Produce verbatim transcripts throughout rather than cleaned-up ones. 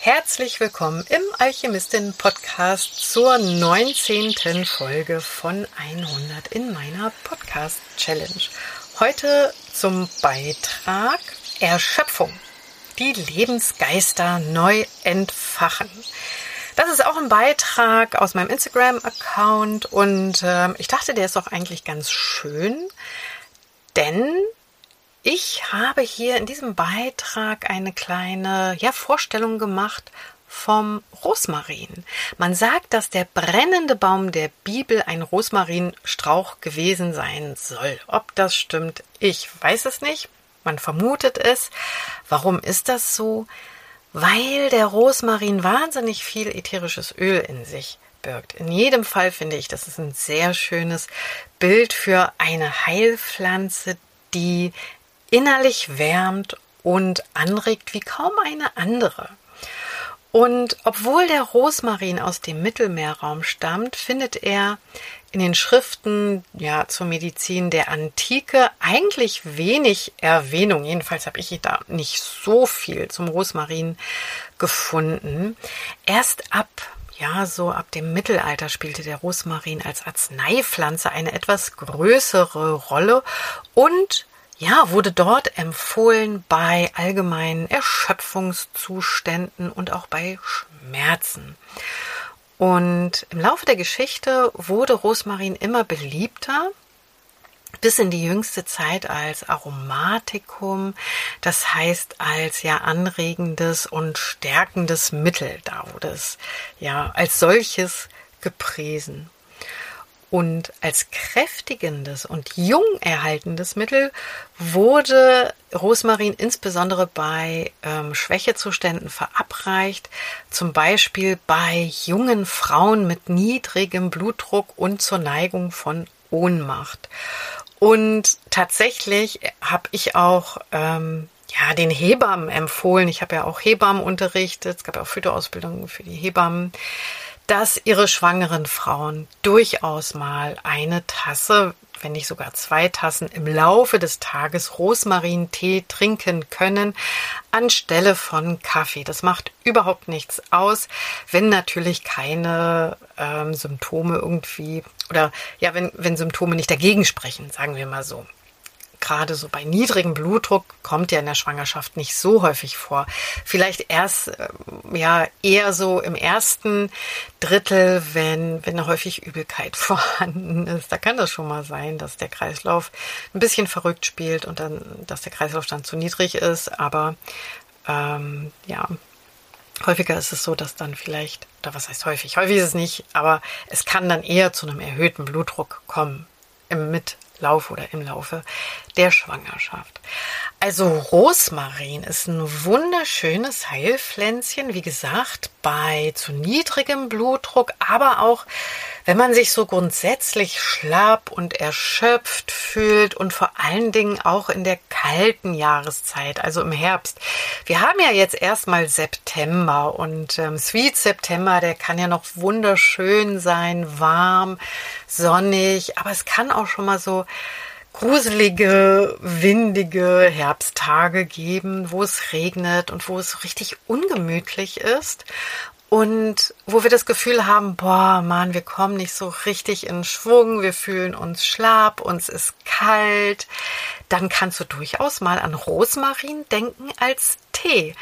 Herzlich willkommen im Alchemistin-Podcast zur neunzehnten Folge von hundert in meiner Podcast-Challenge. Heute zum Beitrag Erschöpfung. Die Lebensgeister neu entfachen. Das ist auch ein Beitrag aus meinem Instagram-Account und äh, ich dachte, der ist doch eigentlich ganz schön, denn ich habe hier in diesem Beitrag eine kleine ja, Vorstellung gemacht vom Rosmarin. Man sagt, dass der brennende Baum der Bibel ein Rosmarinstrauch gewesen sein soll. Ob das stimmt, ich weiß es nicht. Man vermutet es. Warum ist das so? Weil der Rosmarin wahnsinnig viel ätherisches Öl in sich birgt. In jedem Fall finde ich, das ist ein sehr schönes Bild für eine Heilpflanze, die innerlich wärmt und anregt wie kaum eine andere. Und obwohl der Rosmarin aus dem Mittelmeerraum stammt, findet er in den Schriften ja, zur Medizin der Antike eigentlich wenig Erwähnung. Jedenfalls habe ich da nicht so viel zum Rosmarin gefunden. Erst ab Ja, so ab dem Mittelalter spielte der Rosmarin als Arzneipflanze eine etwas größere Rolle und ja, wurde dort empfohlen bei allgemeinen Erschöpfungszuständen und auch bei Schmerzen. Und im Laufe der Geschichte wurde Rosmarin immer beliebter, bis in die jüngste Zeit als Aromatikum, das heißt als ja anregendes und stärkendes Mittel. Da wurde es ja als solches gepriesen. Und als kräftigendes und jung erhaltendes Mittel wurde Rosmarin insbesondere bei ähm, Schwächezuständen verabreicht, zum Beispiel bei jungen Frauen mit niedrigem Blutdruck und zur Neigung von Ohnmacht. Und tatsächlich habe ich auch ähm, ja, den Hebammen empfohlen, ich habe ja auch Hebammen unterrichtet, es gab ja auch Phytoausbildungen für die Hebammen, dass ihre schwangeren Frauen durchaus mal eine Tasse, wenn nicht sogar zwei Tassen im Laufe des Tages Rosmarintee trinken können, anstelle von Kaffee. Das macht überhaupt nichts aus, wenn natürlich keine ähm, Symptome irgendwie, oder ja, wenn, wenn Symptome nicht dagegen sprechen, sagen wir mal so. Gerade so bei niedrigem Blutdruck kommt ja in der Schwangerschaft nicht so häufig vor. Vielleicht erst ja eher so im ersten Drittel, wenn, wenn häufig Übelkeit vorhanden ist. Da kann das schon mal sein, dass der Kreislauf ein bisschen verrückt spielt und dann, dass der Kreislauf dann zu niedrig ist. Aber ähm, ja, häufiger ist es so, dass dann vielleicht, oder was heißt häufig? Häufig ist es nicht, aber es kann dann eher zu einem erhöhten Blutdruck kommen im Mit Lauf oder im Laufe der Schwangerschaft. Also Rosmarin ist ein wunderschönes Heilpflänzchen, wie gesagt, bei zu niedrigem Blutdruck, aber auch, wenn man sich so grundsätzlich schlapp und erschöpft fühlt und vor allen Dingen auch in der kalten Jahreszeit, also im Herbst. Wir haben ja jetzt erstmal September und ähm, Sweet September, der kann ja noch wunderschön sein, warm, sonnig, aber es kann auch schon mal so gruselige, windige Herbsttage geben, wo es regnet und wo es richtig ungemütlich ist und wo wir das Gefühl haben, boah, Mann, wir kommen nicht so richtig in Schwung, wir fühlen uns schlapp, uns ist kalt, dann kannst du durchaus mal an Rosmarin denken als Tee.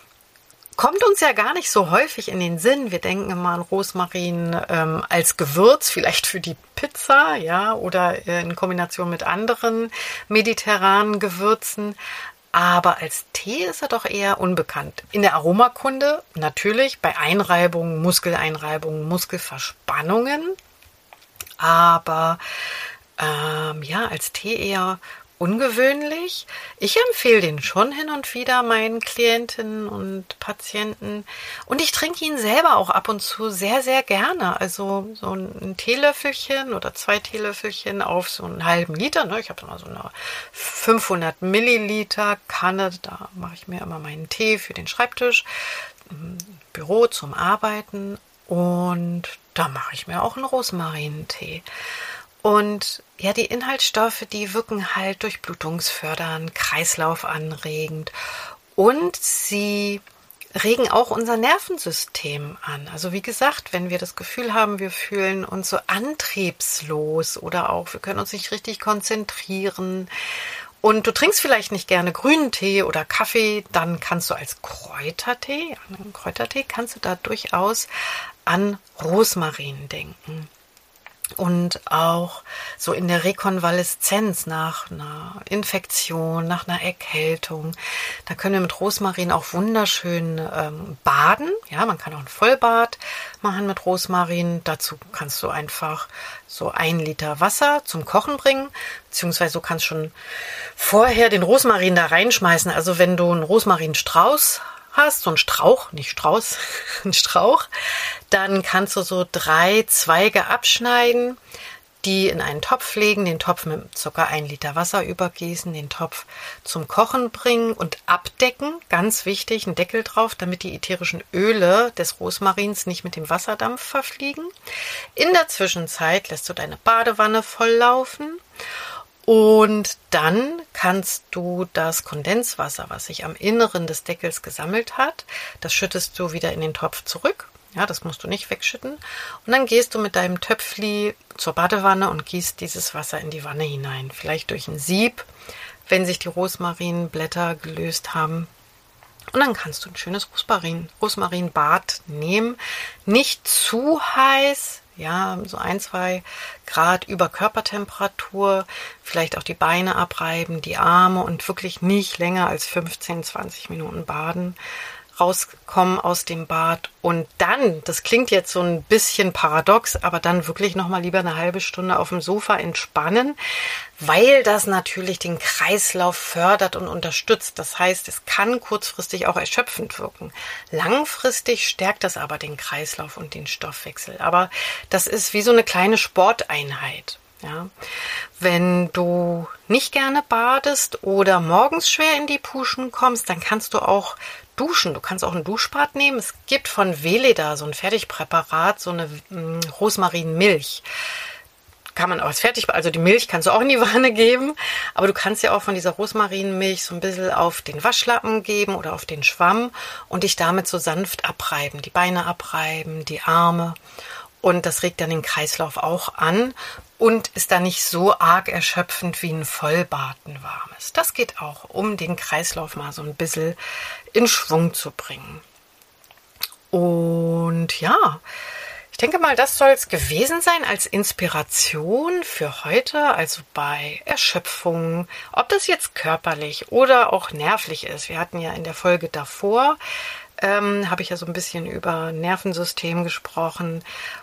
Kommt uns ja gar nicht so häufig in den Sinn. Wir denken immer an Rosmarin ähm, als Gewürz, vielleicht für die Pizza, ja, oder in Kombination mit anderen mediterranen Gewürzen. Aber als Tee ist er doch eher unbekannt. In der Aromakunde natürlich bei Einreibungen, Muskeleinreibungen, Muskelverspannungen. Aber ähm, ja, als Tee eher ungewöhnlich. Ich empfehle den schon hin und wieder meinen Klientinnen und Patienten und ich trinke ihn selber auch ab und zu sehr, sehr gerne. Also so ein Teelöffelchen oder zwei Teelöffelchen auf so einen halben Liter. Ne? Ich habe immer so eine fünfhundert Milliliter Kanne, da mache ich mir immer meinen Tee für den Schreibtisch, im Büro zum Arbeiten und da mache ich mir auch einen Rosmarintee. Und ja, die Inhaltsstoffe, die wirken halt durchblutungsfördernd, kreislaufanregend und sie regen auch unser Nervensystem an. Also wie gesagt, wenn wir das Gefühl haben, wir fühlen uns so antriebslos oder auch wir können uns nicht richtig konzentrieren und du trinkst vielleicht nicht gerne grünen Tee oder Kaffee, dann kannst du als Kräutertee, an Kräutertee kannst du da durchaus an Rosmarin denken. Und auch so in der Rekonvaleszenz nach einer Infektion, nach einer Erkältung, da können wir mit Rosmarin auch wunderschön ähm, baden. Ja, man kann auch ein Vollbad machen mit Rosmarin. Dazu kannst du einfach so ein Liter Wasser zum Kochen bringen, beziehungsweise du kannst schon vorher den Rosmarin da reinschmeißen. Also wenn du einen Rosmarinstrauß hast, so ein Strauch, nicht Strauß, ein Strauch, dann kannst du so drei Zweige abschneiden, die in einen Topf legen, den Topf mit ca. ein Liter Wasser übergießen, den Topf zum Kochen bringen und abdecken. Ganz wichtig, ein Deckel drauf, damit die ätherischen Öle des Rosmarins nicht mit dem Wasserdampf verfliegen. In der Zwischenzeit lässt du deine Badewanne volllaufen. Und dann kannst du das Kondenswasser, was sich am Inneren des Deckels gesammelt hat, das schüttest du wieder in den Topf zurück. Ja, das musst du nicht wegschütten. Und dann gehst du mit deinem Töpfli zur Badewanne und gießt dieses Wasser in die Wanne hinein. Vielleicht durch ein Sieb, wenn sich die Rosmarinblätter gelöst haben. Und dann kannst du ein schönes Rosmarin, Rosmarinbad nehmen. Nicht zu heiß. Ja, so ein, zwei Grad über Körpertemperatur, vielleicht auch die Beine abreiben, die Arme und wirklich nicht länger als fünfzehn, zwanzig Minuten baden, rauskommen aus dem Bad und dann, das klingt jetzt so ein bisschen paradox, aber dann wirklich nochmal lieber eine halbe Stunde auf dem Sofa entspannen, weil das natürlich den Kreislauf fördert und unterstützt. Das heißt, es kann kurzfristig auch erschöpfend wirken. Langfristig stärkt das aber den Kreislauf und den Stoffwechsel. Aber das ist wie so eine kleine Sporteinheit. Ja, wenn du nicht gerne badest oder morgens schwer in die Puschen kommst, dann kannst du auch duschen. Du kannst auch ein Duschbad nehmen. Es gibt von Weleda so ein Fertigpräparat, so eine mm, Rosmarinmilch. Kann man auch als Fertig, also die Milch kannst du auch in die Wanne geben, aber du kannst ja auch von dieser Rosmarinmilch so ein bisschen auf den Waschlappen geben oder auf den Schwamm und dich damit so sanft abreiben, die Beine abreiben, die Arme. Und das regt dann den Kreislauf auch an und ist dann nicht so arg erschöpfend wie ein Vollbad, ein warmes. Das geht auch, um den Kreislauf mal so ein bisschen in Schwung zu bringen. Und ja, ich denke mal, das soll es gewesen sein als Inspiration für heute, also bei Erschöpfung, ob das jetzt körperlich oder auch nervlich ist. Wir hatten ja in der Folge davor, ähm, habe ich ja so ein bisschen über Nervensystem gesprochen.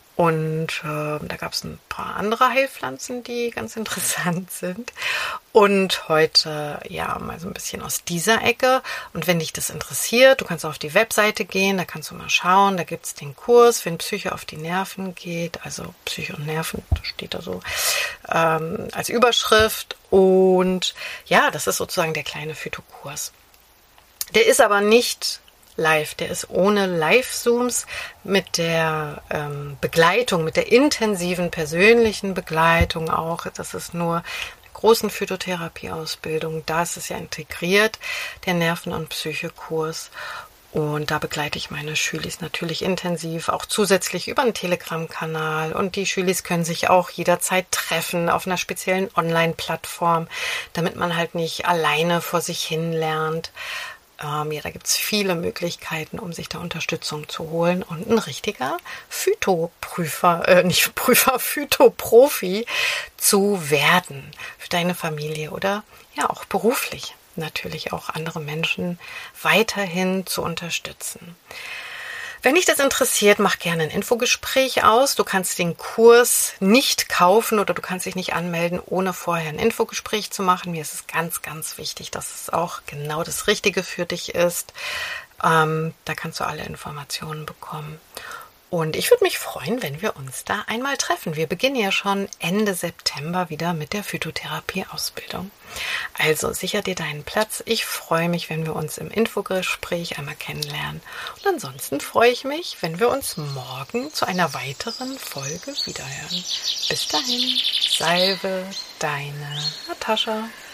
Und äh, da gab es ein paar andere Heilpflanzen, die ganz interessant sind. Und heute ja mal so ein bisschen aus dieser Ecke. Und wenn dich das interessiert, du kannst auf die Webseite gehen, da kannst du mal schauen. Da gibt es den Kurs, wenn Psyche auf die Nerven geht. Also Psyche und Nerven, das steht da so ähm, als Überschrift. Und ja, das ist sozusagen der kleine Phytokurs. Der ist aber nicht live. Der ist ohne Live-Zooms mit der ähm, Begleitung, mit der intensiven persönlichen Begleitung auch. Das ist nur eine großen Phytotherapie-Ausbildung. Da ist es ja integriert, der Nerven- und Psychekurs. Und da begleite ich meine Schülis natürlich intensiv, auch zusätzlich über einen Telegram-Kanal. Und die Schülis können sich auch jederzeit treffen auf einer speziellen Online-Plattform, damit man halt nicht alleine vor sich hin lernt. Ähm, ja, da gibt es viele Möglichkeiten, um sich da Unterstützung zu holen und ein richtiger Phytoprüfer, äh, nicht Prüfer, Phytoprofi zu werden für deine Familie oder ja auch beruflich natürlich auch andere Menschen weiterhin zu unterstützen. Wenn dich das interessiert, mach gerne ein Infogespräch aus. Du kannst den Kurs nicht kaufen oder du kannst dich nicht anmelden, ohne vorher ein Infogespräch zu machen. Mir ist es ganz, ganz wichtig, dass es auch genau das Richtige für dich ist. Ähm, da kannst du alle Informationen bekommen. Und ich würde mich freuen, wenn wir uns da einmal treffen. Wir beginnen ja schon Ende September wieder mit der Phytotherapie-Ausbildung. Also sicher dir deinen Platz. Ich freue mich, wenn wir uns im Infogespräch einmal kennenlernen. Und ansonsten freue ich mich, wenn wir uns morgen zu einer weiteren Folge wiederhören. Bis dahin, Salve, deine Natascha.